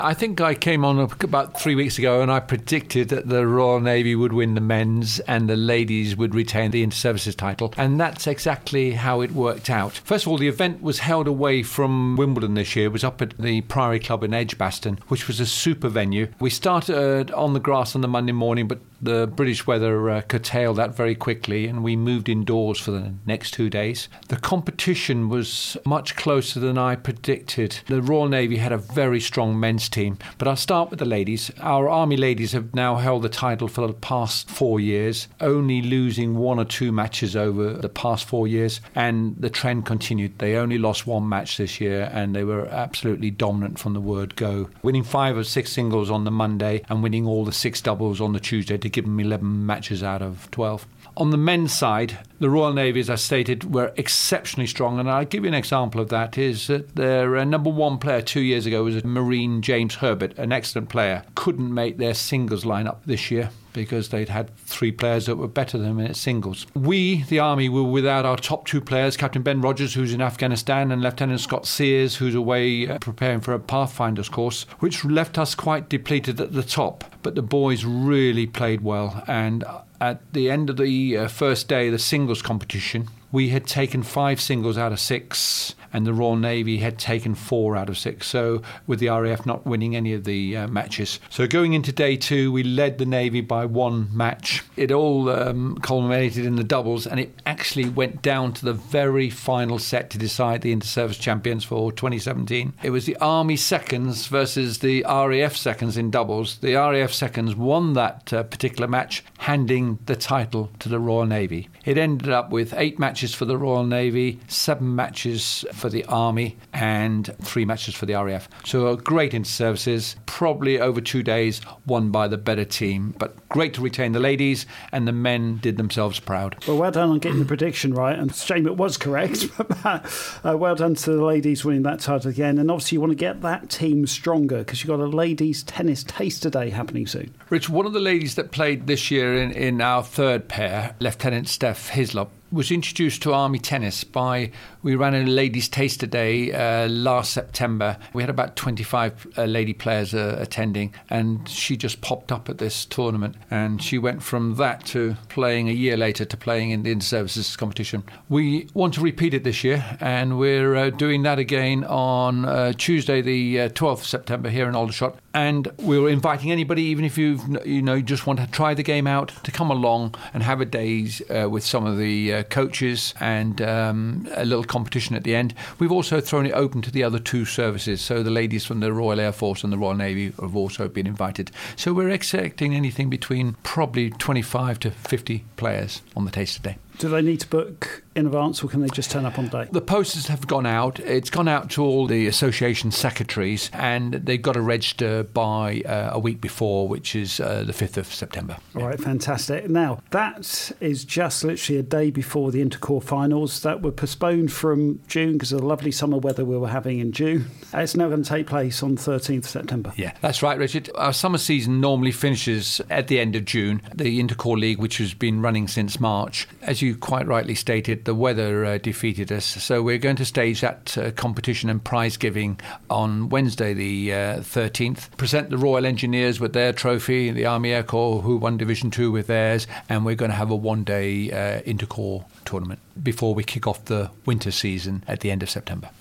I think I came on about 3 weeks ago and I predicted that the Royal Navy would win the men's and the ladies would retain the Inter-Services title. And that's exactly how it worked out. First of all, the event was held away from Wimbledon this year. It was up at the Priory Club in Edgbaston, which was a super venue. We started on the grass on the Monday morning, but the British weather curtailed that very quickly and we moved indoors for the next 2 days. The competition was much closer than I predicted. The Royal Navy had a very strong men's team, but I'll start with the ladies. Our Army ladies have now held the title for the past 4 years, only losing 1 or 2 matches over the past 4 years, and the trend continued. They only lost 1 match this year and they were absolutely dominant from the word go, winning 5 of 6 singles on the Monday and winning all the 6 doubles on the Tuesday to give them 11 matches out of 12. On the men's side, the Royal Navy, as I stated, were exceptionally strong, and I'll give you an example of that. Is that their number 1 player 2 years ago was Marine James Herbert, an excellent player, couldn't make their singles lineup this year because they'd had 3 players that were better than them in singles. We, the Army, were without our top 2 players, Captain Ben Rogers, who's in Afghanistan, and Lieutenant Scott Sears, who's away preparing for a Pathfinder's course, which left us quite depleted at the top. But the boys really played well, and at the end of the first day of the singles competition, we had taken 5 singles out of 6, and the Royal Navy had taken 4 out of 6, so with the RAF not winning any of the matches. So going into day 2, we led the Navy by 1 match. It all culminated in the doubles, and it actually went down to the very final set to decide the Inter-Service champions for 2017. It was the Army seconds versus the RAF seconds in doubles. The RAF seconds won that particular match, handing the title to the Royal Navy. It ended up with 8 matches for the Royal Navy, 7 matches for the Army, and 3 matches for the RAF. So a great Inter-Services, probably over 2 days, won by the better team. But great to retain the ladies, and the men did themselves proud. Well, well done on getting the prediction right, and shame it was correct. Well done to the ladies winning that title again, and obviously you want to get that team stronger because you've got a ladies tennis taster day happening soon. Rich, one of the ladies that played this year in our third pair, Lieutenant Steph Hislop, was introduced to Army tennis we ran a ladies taster day last September. We had about 25 lady players attending, and she just popped up at this tournament, and she went from that to playing a year later to playing in the Inter-Services competition. We want to repeat it this year, and we're doing that again on Tuesday the 12th of September here in Aldershot, and we're inviting anybody, even if you just want to try the game out, to come along and have a days with some of the coaches and a little competition at the end. We've also thrown it open to the other 2 services, so the ladies from the Royal Air Force and the Royal Navy have also been invited. So we're expecting anything between probably 25 to 50 players on the taster day. Do they need to book in advance, or can they just turn up on the day? The posters have gone out. It's gone out to all the association secretaries, and they've got to register by a week before, which is the 5th of September. All right, fantastic. Now, that is just literally a day before the Intercorps finals that were postponed from June because of the lovely summer weather we were having in June. It's now going to take place on 13th of September. Yeah, that's right, Richard. Our summer season normally finishes at the end of June. The Intercorps League, which has been running since March, as you quite rightly stated, the weather defeated us. So we're going to stage that competition and prize giving on Wednesday the 13th. Present the Royal Engineers with their trophy, the Army Air Corps who won Division 2 with theirs, and we're going to have a 1-day Intercorps tournament before we kick off the winter season at the end of September.